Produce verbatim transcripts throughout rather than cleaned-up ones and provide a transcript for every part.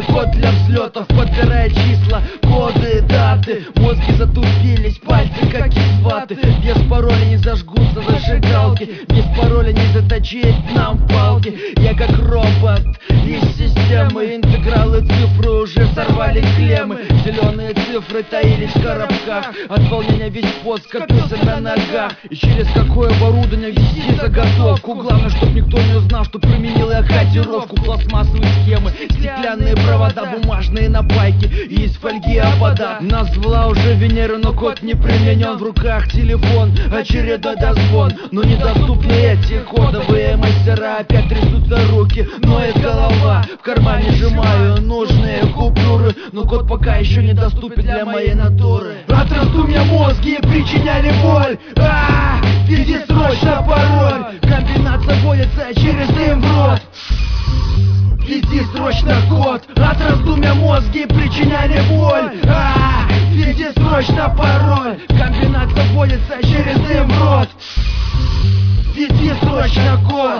код для взлетов, подбирая числа, коды, даты. Мозги затупились, пальцы как из ваты. Без пароля не зажгутся зажигалки, без пароля не заточить нам палки. Я как робот из системы, интегралы цифры уже сорвали клеммы. Зеленые цифры таились в коробках, от волнения весь пот скопился на ногах. И через какое оборудование вести заготовку? Главное, чтоб никто не узнал, что применил я кодировку. Пластмассовые схемы, стеклянные провода, бумажные на байке и из фольги обода. Назвала уже Венеру, но код не применен. В руках телефон, очередной дозвон, но недоступны эти кодовые мастера. Опять трясутся руки, ноет голова, в кармане сжимаю нужные купюры, но код пока еще недоступен для моей натуры. От раздумья мозги причиняли боль. А, введи срочно пароль. Комбинация вводится через дым в рот. Введи срочно код. От раздумья мозги причиняли боль. А, введи срочно пароль. Комбинация вводится через дым в рот. Введи срочно код.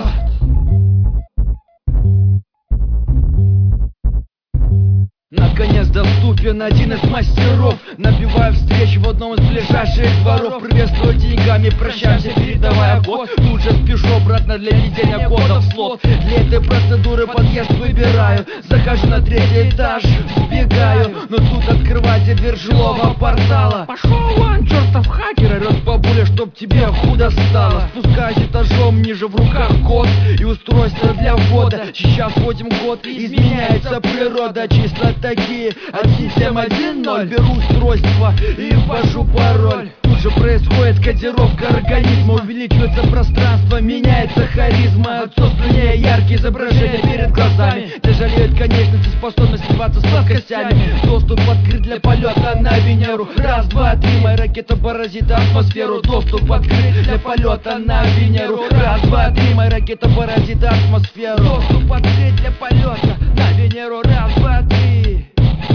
Наконец доступен один из мастеров. Набиваю встречу в одном из ближайших дворов. Приветствую деньгами, прощаемся, передавая код. Тут же спешу обратно для введения кода в слот. Для этой процедуры подъезд выбираю. Захожу на третий этаж, сбегаю, но тут открывайте дверь жилого портала. Пошел вон, чертов хакер, орет бабуля, чтоб тебе худо стало. Спускаюсь этажом ниже, в руках код и устройство для ввода. Сейчас вводим код, изменяется природа. Числа такие, один семь один ноль. Беру устройство и ввожу пароль. Тут же происходит кодировка организма. Увеличивается пространство, меняется харизма. Отсутствие яркие изображения перед глазами. Тяжелеют конечности, способность сливаться с плоскостями. Доступ открыт для полета на Венеру. Раз, два, три, моя ракета паразит атмосферу. Доступ открыт для полета на Венеру. Раз, два, три, моя ракета паразит атмосферу. Доступ открыт для полета на Венеру. Раз, два, три.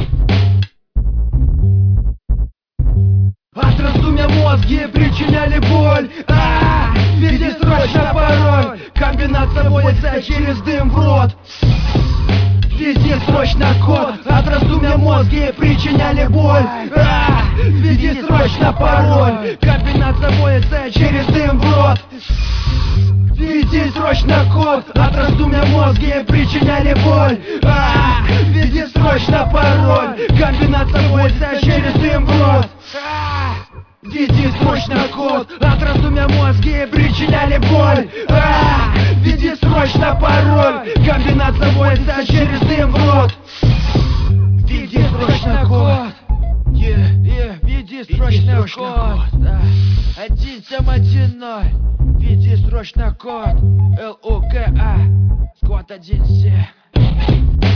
От раздумья мозги причиняли боль. А, введи срочно пароль. Комбинация вводится через дым в рот. Введи срочно код. От раздумья мозги причиняли боль. А, введи срочно пароль. Комбинация вводится через дым в рот. Введи срочно код. От раздумья мозги причиняли боль. А, введи срочно пароль. Комбинация вводится через дым в рот. Введи срочно код. От раздумья мозги причиняли боль. А, введи срочно пароль. Комбинация вводится через дым в рот. Введи срочно код. Yeah, yeah, введи срочно код. один семь один ноль. Введи срочно код. эл о ка а. Сквад один семь.